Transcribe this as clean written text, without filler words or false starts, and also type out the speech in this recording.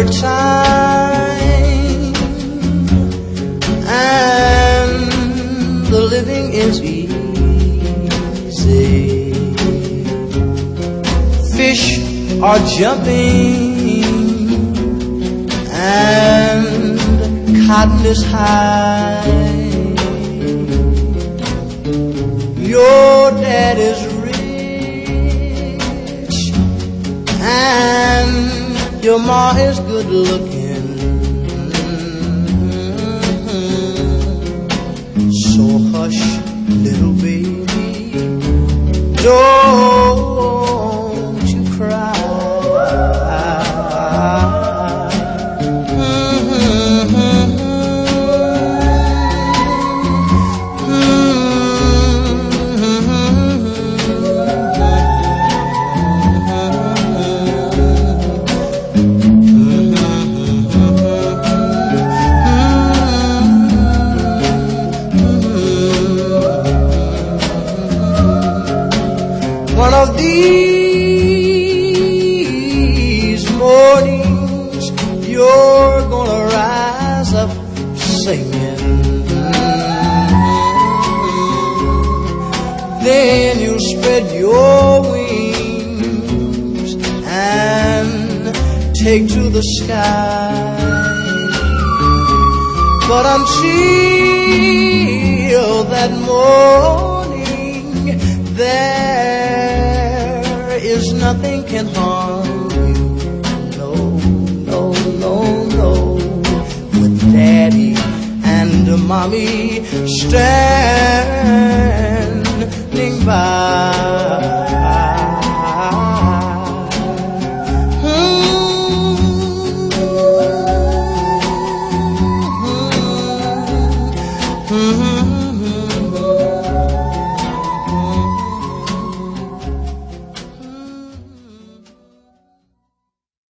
time, and the living is easy. Fish are jumping and cotton is high. Your dad is rich and your ma is good looking. So hush, little baby, don't you cry. One of these mornings you're gonna rise up singing. Then you'll spread your wings and take to the sky. But until that morning, there is nothing can harm you. No, no, no, no. With Daddy and Mommy standing by.